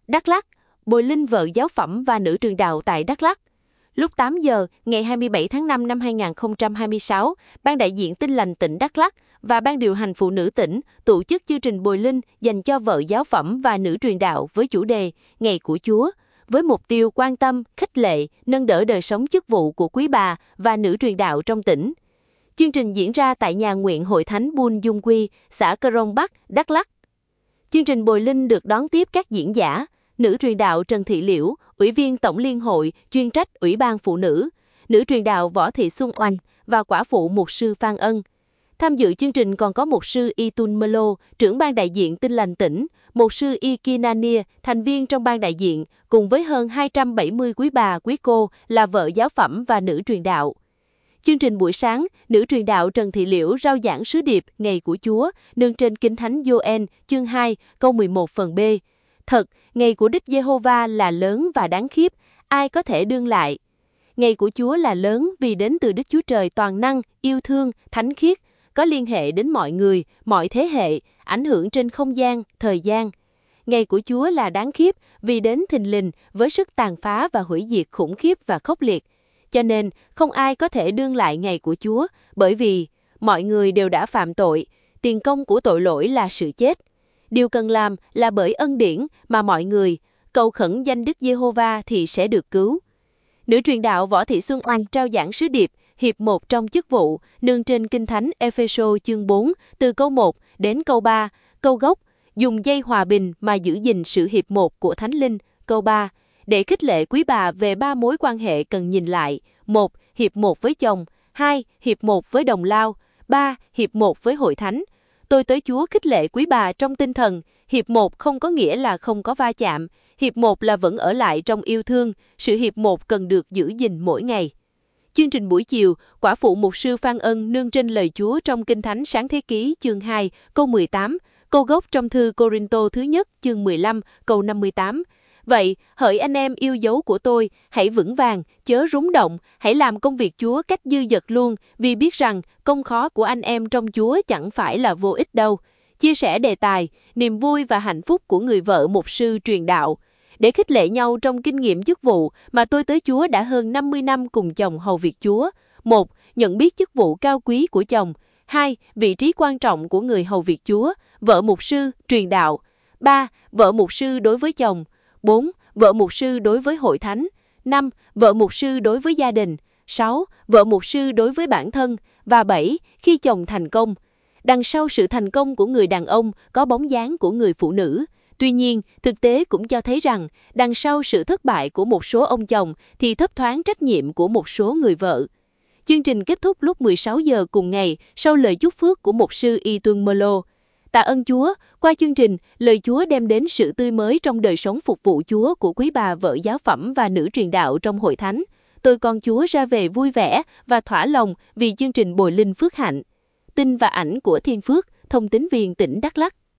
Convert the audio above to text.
Đắk Lắk, Bồi Linh vợ giáo phẩm và nữ truyền đạo tại Đắk Lắk. Lúc 8 giờ, ngày 27 tháng 5 năm 2026, Ban đại diện Tin lành tỉnh Đắk Lắk và Ban điều hành phụ nữ tỉnh tổ chức chương trình Bồi Linh dành cho vợ giáo phẩm và nữ truyền đạo với chủ đề Ngày của Chúa, với mục tiêu quan tâm, khích lệ, nâng đỡ đời sống chức vụ của quý bà và nữ truyền đạo trong tỉnh. Chương trình diễn ra tại nhà nguyện Hội Thánh Buôn Dung Quy, xã Crong Bắc, Đắk Lắk. Chương trình Bồi Linh được đón tiếp các diễn giả, nữ truyền đạo Trần Thị Liễu, Ủy viên Tổng Liên hội, chuyên trách Ủy ban Phụ nữ, nữ truyền đạo Võ Thị Xuân Oanh và quả phụ mục sư Phan Ân. Tham dự chương trình còn có mục sư Itun Melo, trưởng ban đại diện Tin lành tỉnh, mục sư Ikinania, thành viên trong ban đại diện, cùng với hơn 270 quý bà, quý cô là vợ giáo phẩm và nữ truyền đạo. Chương trình buổi sáng, nữ truyền đạo Trần Thị Liễu rao giảng sứ điệp Ngày của Chúa, nương trên Kinh Thánh Gioan, chương 2, câu 11 phần B. Thật, ngày của Đức Giê-hô-va là lớn và đáng khiếp, ai có thể đương lại? Ngày của Chúa là lớn vì đến từ Đức Chúa Trời toàn năng, yêu thương, thánh khiết, có liên hệ đến mọi người, mọi thế hệ, ảnh hưởng trên không gian, thời gian. Ngày của Chúa là đáng khiếp vì đến thình lình với sức tàn phá và hủy diệt khủng khiếp và khốc liệt. Cho nên, không ai có thể đương lại ngày của Chúa, bởi vì mọi người đều đã phạm tội, tiền công của tội lỗi là sự chết. Điều cần làm là bởi ân điển mà mọi người cầu khẩn danh Đức Giê-hô-va thì sẽ được cứu. Nữ truyền đạo Võ Thị Xuân Oanh trao giảng sứ điệp hiệp 1 trong chức vụ, nương trên Kinh Thánh Ê-phê-sô chương 4, từ câu 1 đến câu 3, câu gốc, dùng dây hòa bình mà giữ gìn sự hiệp 1 của Thánh Linh, câu 3, để khích lệ quý bà về 3 mối quan hệ cần nhìn lại. 1. Hiệp 1 với chồng. 2. Hiệp 1 với đồng lao. 3. Hiệp 1 với hội thánh. Tôi tới Chúa khích lệ quý bà trong tinh thần. Hiệp 1 không có nghĩa là không có va chạm. Hiệp 1 là vẫn ở lại trong yêu thương. Sự hiệp 1 cần được giữ gìn mỗi ngày. Chương trình buổi chiều, quả phụ mục sư Phan Ân nương trên lời Chúa trong Kinh Thánh Sáng Thế Ký chương 2, câu 18, câu gốc trong thư Cô-rinh-tô thứ nhất chương 15, câu 58. Vậy, hỡi anh em yêu dấu của tôi, hãy vững vàng, chớ rúng động, hãy làm công việc Chúa cách dư dật luôn, vì biết rằng công khó của anh em trong Chúa chẳng phải là vô ích đâu. Chia sẻ đề tài, niềm vui và hạnh phúc của người vợ mục sư truyền đạo. Để khích lệ nhau trong kinh nghiệm chức vụ mà tôi tới Chúa đã hơn 50 năm cùng chồng hầu việc Chúa. 1. Nhận biết chức vụ cao quý của chồng. 2. Vị trí quan trọng của người hầu việc Chúa, vợ mục sư, truyền đạo. 3. Vợ mục sư đối với chồng. 4. Vợ mục sư đối với hội thánh. 5. Vợ mục sư đối với gia đình. 6. Vợ mục sư đối với bản thân. Và 7. Khi chồng thành công. Đằng sau sự thành công của người đàn ông có bóng dáng của người phụ nữ. Tuy nhiên, thực tế cũng cho thấy rằng đằng sau sự thất bại của một số ông chồng thì thấp thoáng trách nhiệm của một số người vợ. Chương trình kết thúc lúc 16 giờ cùng ngày sau lời chúc phước của mục sư Itun Melo. Tạ ơn Chúa, qua chương trình, lời Chúa đem đến sự tươi mới trong đời sống phục vụ Chúa của quý bà vợ giáo phẩm và nữ truyền đạo trong hội thánh. Tôi con Chúa ra về vui vẻ và thỏa lòng vì chương trình Bồi Linh phước hạnh. Tin và ảnh của Thiên Phước, thông tín viên tỉnh Đắk Lắk.